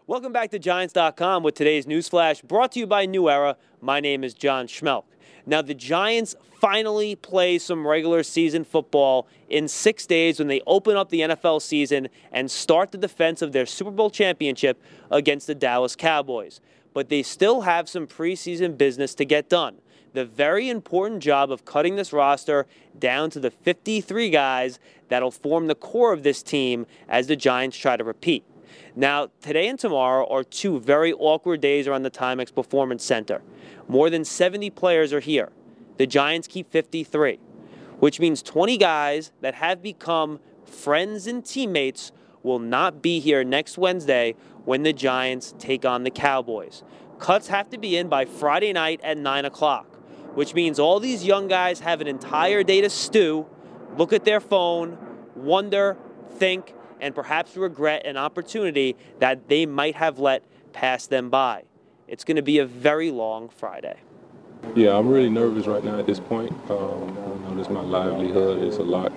Welcome back to Giants.com with today's news flash brought to you by New Era. My name is John Schmelk. Now, the Giants finally play some regular season football in 6 days when they open up the NFL season and start the defense of their Super Bowl championship against the Dallas Cowboys. But they still have some preseason business to get done. The very important job of cutting this roster down to the 53 guys that'll form the core of this team as the Giants try to repeat. Now, today and tomorrow are two very awkward days around the Timex Performance Center. More than 70 players are here. The Giants keep 53, which means 20 guys that have become friends and teammates will not be here next Wednesday when the Giants take on the Cowboys. Cuts have to be in by Friday night at 9 o'clock, which means all these young guys have an entire day to stew, look at their phone, wonder, think, and perhaps regret an opportunity that they might have let pass them by. It's going to be a very long Friday. Yeah, I'm really nervous right now at this point. This is my livelihood. It's a lot.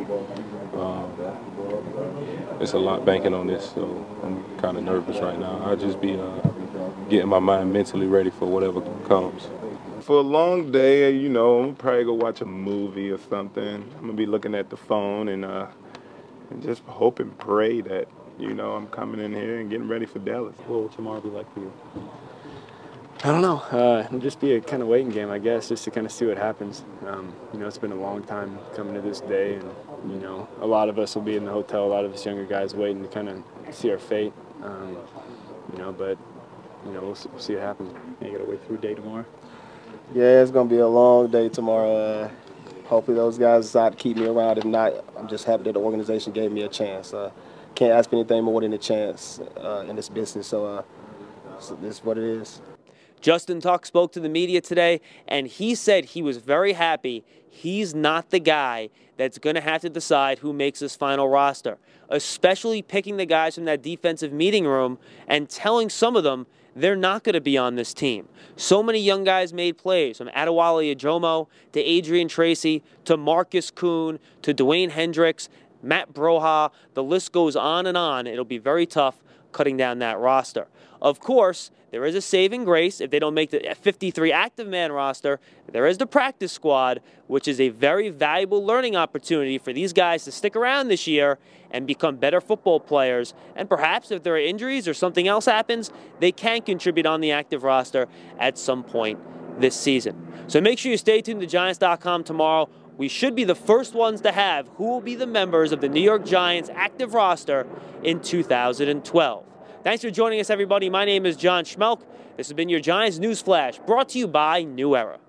It's a lot banking on this, so I'm kind of nervous right now. I'll just be getting my mind mentally ready for whatever comes. For a long day, I'm gonna probably go watch a movie or something. I'm gonna be looking at the phone and just hope and pray that, I'm coming in here and getting ready for Dallas. What will tomorrow be like for you? I don't know. It'll just be a kind of waiting game, I guess, just to kind of see what happens. It's been a long time coming to this day, and, a lot of us will be in the hotel, a lot of us younger guys waiting to kind of see our fate, but, we'll see what happens. You got to wait through day tomorrow? Yeah, it's going to be a long day tomorrow. Hopefully those guys decide to keep me around. If not, I'm just happy that the organization gave me a chance. Can't ask for anything more than a chance in this business, so this is what it is. Justin Tuck spoke to the media today, and he said he was very happy he's not the guy that's going to have to decide who makes this final roster, especially picking the guys from that defensive meeting room and telling some of them they're not going to be on this team. So many young guys made plays, from Adewale Ajomo to Adrian Tracy to Marcus Kuhn to Dwayne Hendricks, Matt Broha. The list goes on and on. It'll be very tough cutting down that roster. Of course, there is a saving grace if they don't make the 53 active man roster. There is the practice squad, which is a very valuable learning opportunity for these guys to stick around this year and become better football players. And perhaps if there are injuries or something else happens, they can contribute on the active roster at some point this season. So make sure you stay tuned to Giants.com tomorrow. We should be the first ones to have who will be the members of the New York Giants active roster in 2012. Thanks for joining us, everybody. My name is John Schmelk. This has been your Giants News Flash, brought to you by New Era.